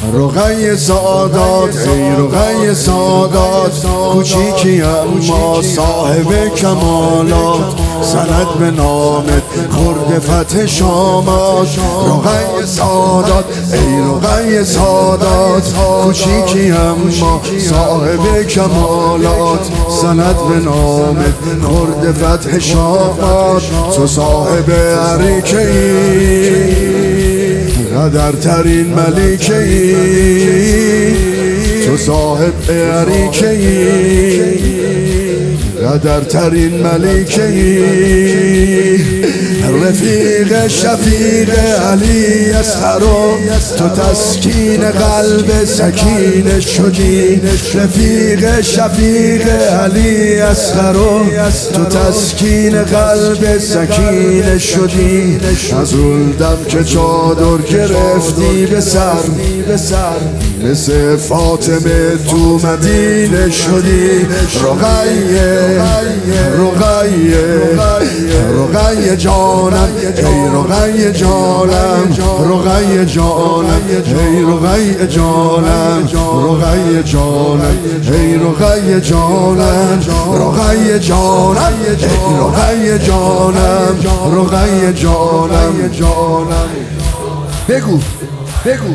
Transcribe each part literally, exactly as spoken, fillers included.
رقی سادات ای رقی سادات، کوچیکی اما صاحب کمالات، سند به نامت خورد فتح شامات. رقی سادات ای رقی سادات، کوچیکی اما صاحب کمالات، سند به نامت خورد فتح شامات. تو صاحب عریکه ای، قدرترین ملکه ای، تو صاحب عریکه ای، قدرترین ملکه ای. رفیق شفیق علی اصغرو، تو تسکین قلب سکینه شدی. رفیق شفیق علی اصغرو، تو تسکین قلب سکینه شدی. از اون دم که چادر گرفتی به سر، مثل فاطمه تو مدینه شدی. رقیه رقیه رقیه جانم ای رقیه جانم، رقیه جانم ای رقیه جانم، رقیه جانم ای رقیه جانم، رقیه جانم ای رقیه جانم، رقیه جانم. بگو بگو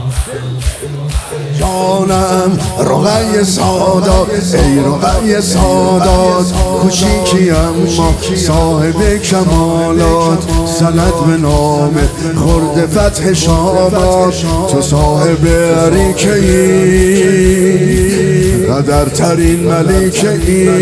جانم. رقی سادات ای رقی سادات، کوچیکی اما صاحب کمالات، سند به نامت خورد فتح شامات. تو صاحب عریکه ای، قدرترین ملکه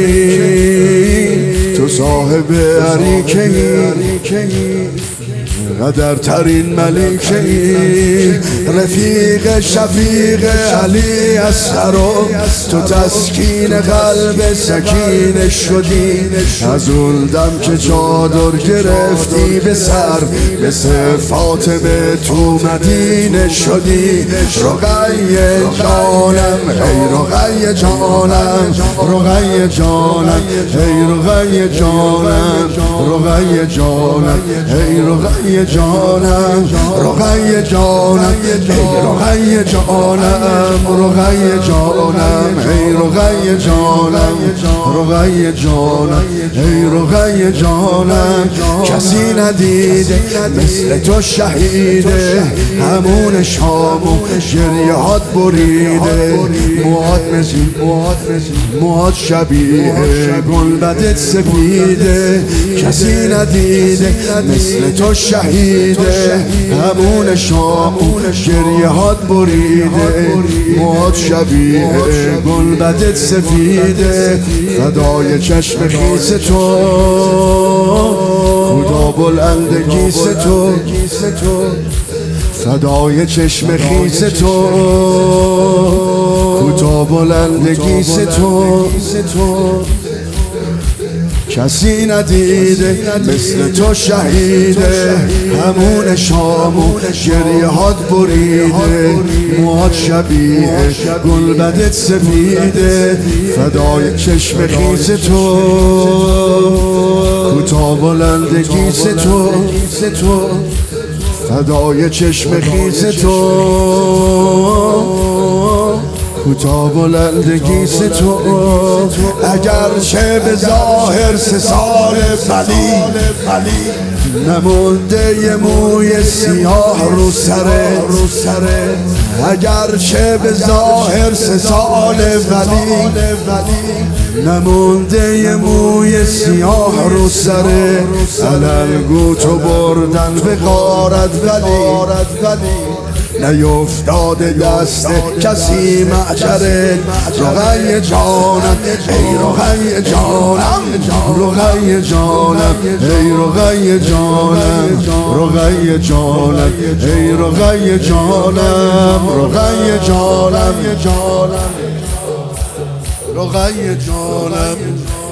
ای، تو صاحب عریکه ای، قدرترین ملکه ای. رفیق شفیق علی اصغرو، تو تسکین قلب سکینه شدی. از اون دم که چادر گرفتی به سر، مثل فاطمه تو مدینه شدی. رقی جانم ای رقی جانم، رقی جانم ای رقی جانم، رقی جانم ای رقی جانم، رقی جانم ای رقی جانم، رقی جانم ای رقی جانم، رقی جانم ای رقی جانم. کسی ندیده مثل تو شهیده، همون شامو گریهات بریده. موهات مثل موهات شبیه گلبدت سپیده. کسی ندیده مثل تو شهیده، همون شامو گریهات بریده. موهات شبیه گلبدت سفیده. فدای چشم خیس تو، خدا بلند گیس تو، فدای چشم خیس تو، خدا بلند گیس تو. کسی ندیده مثل تو شهیده، همون شامو گریهات بریده. موهات شبیه گلبدت سفیده. فدای چشم خیس تو، کوتاه بلند گیس تو، فدای چشم خیس تو، کوتاه بلند گیس تو. اگر چه به ظاهر سه سال ولی نمونده یه موی سیاه رو سره. اگر چه به ظاهر سه سال ولی نمونده یه موی سیاه رو سره. علنگو تو بردن به غارت ولی نیفتاده دست کسی معجرت. رقی جانم ای رقی جانم، رقی جانم ای رقی جانم، رقی جانم ای رقی جانم، رقی جانم، رقی جانم.